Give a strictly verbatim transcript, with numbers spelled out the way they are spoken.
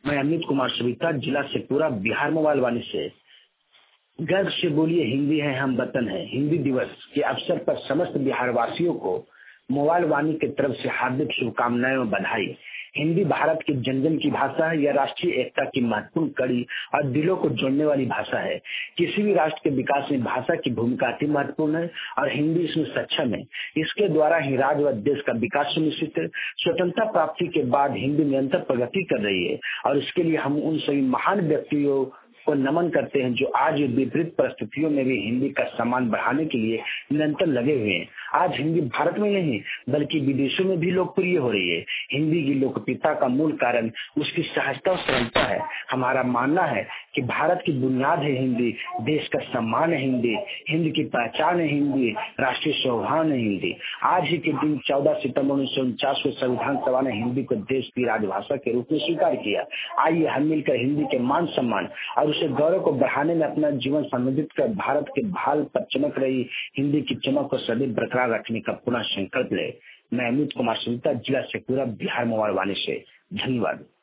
मैं अमित कुमार सविता, जिला शेखपुरा, बिहार मोबाइल वाणी से। गर्व से बोलिए हिंदी है हम वतन है। हिंदी दिवस के अवसर पर समस्त बिहार वासियों को मोबाइल वाणी की तरफ से हार्दिक शुभकामनाएं और बधाई। हिंदी भारत की जन जन की भाषा है। यह राष्ट्रीय एकता की महत्वपूर्ण कड़ी और दिलों को जोड़ने वाली भाषा है। किसी भी राष्ट्र के विकास में भाषा की भूमिका अति महत्वपूर्ण है और हिंदी इसमें सक्षम है। इसके द्वारा ही राज्य व देश का विकास सुनिश्चित है। स्वतंत्रता प्राप्ति के बाद हिंदी निरंतर प्रगति कर रही है और इसके लिए हम उन सभी महान व्यक्तियों को नमन करते हैं जो आज विपरीत परिस्थितियों में भी हिंदी का सम्मान बढ़ाने के लिए निरंतर लगे हुए हैं। आज हिंदी भारत में नहीं बल्कि विदेशों में भी लोकप्रिय हो रही है। हिंदी की लोकप्रियता का मूल कारण उसकी सहजता और सरलता है। हमारा मानना है कि भारत की बुनियाद है हिंदी, देश का सम्मान है हिंदी, हिंदी की पहचान है हिंदी, राष्ट्रीय स्वाभिमान है हिंदी। आज ही के दिन चौदह सितम्बर उन्नीस सौ उनचास को संविधान सभा ने हिंदी को देश की राजभाषा के रूप में स्वीकार किया। आइए हम मिलकर हिंदी के मान सम्मान और उसे गौरव को बढ़ाने में अपना जीवन समर्पित कर भारत के भाल पर चमक रही हिंदी की चमक को सदैव बरकरार रखने का पुनः संकल्प ले। मैं अमित कुमार सविता, जिला शेखपुरा, बिहार मोबाइल वाणी से। धन्यवाद।